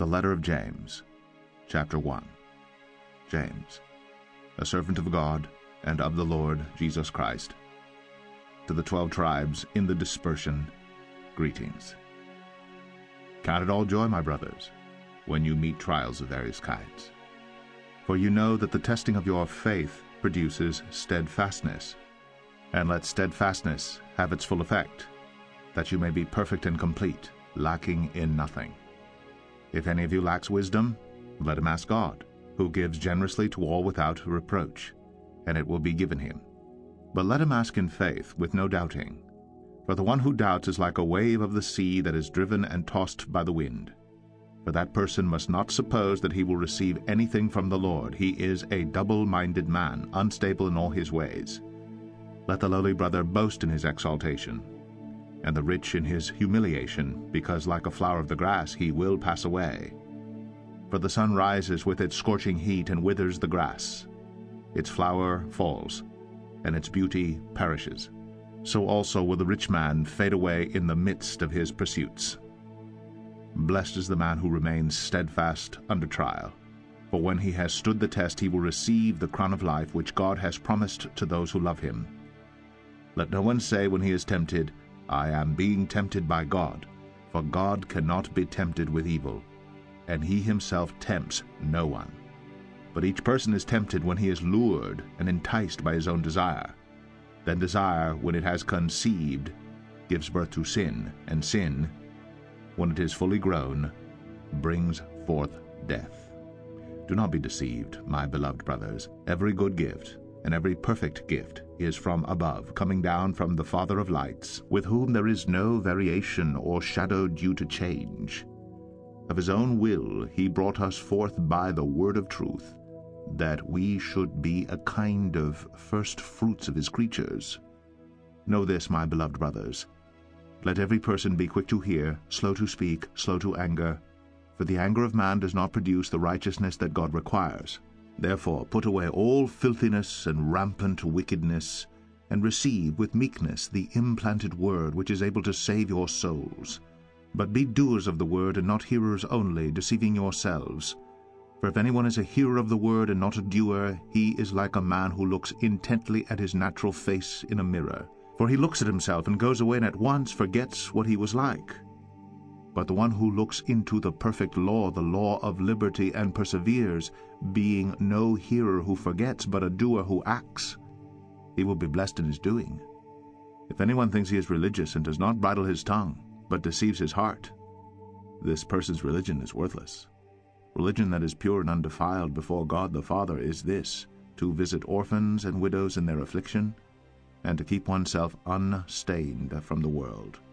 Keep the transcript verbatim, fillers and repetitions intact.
The letter of James, chapter one. James, a servant of God and of the Lord Jesus Christ, to the twelve tribes in the dispersion, greetings. Count it all joy, my brothers, when you meet trials of various kinds. For you know that the testing of your faith produces steadfastness. And let steadfastness have its full effect, that you may be perfect and complete, lacking in nothing. If any of you lacks wisdom, let him ask God, who gives generously to all without reproach, and it will be given him. But let him ask in faith, with no doubting. For the one who doubts is like a wave of the sea that is driven and tossed by the wind. For that person must not suppose that he will receive anything from the Lord. He is a double-minded man, unstable in all his ways. Let the lowly brother boast in his exaltation, and the rich in his humiliation, because like a flower of the grass he will pass away. For the sun rises with its scorching heat and withers the grass. Its flower falls, and its beauty perishes. So also will the rich man fade away in the midst of his pursuits. Blessed is the man who remains steadfast under trial, for when he has stood the test he will receive the crown of life which God has promised to those who love him. Let no one say when he is tempted, I am being tempted by God, for God cannot be tempted with evil, and he himself tempts no one. But each person is tempted when he is lured and enticed by his own desire. Then desire, when it has conceived, gives birth to sin, and sin, when it is fully grown, brings forth death. Do not be deceived, my beloved brothers. Every good gift and every perfect gift is from above, coming down from the Father of lights, with whom there is no variation or shadow due to change. Of his own will he brought us forth by the word of truth, that we should be a kind of first fruits of his creatures. Know this, my beloved brothers. Let every person be quick to hear, slow to speak, slow to anger, for the anger of man does not produce the righteousness that God requires. Therefore put away all filthiness and rampant wickedness, and receive with meekness the implanted word which is able to save your souls. But be doers of the word, and not hearers only, deceiving yourselves. For if anyone is a hearer of the word and not a doer, he is like a man who looks intently at his natural face in a mirror. For he looks at himself and goes away and at once forgets what he was like. But the one who looks into the perfect law, the law of liberty, and perseveres, being no hearer who forgets, but a doer who acts, he will be blessed in his doing. If anyone thinks he is religious and does not bridle his tongue, but deceives his heart, this person's religion is worthless. Religion that is pure and undefiled before God the Father is this, to visit orphans and widows in their affliction, and to keep oneself unstained from the world.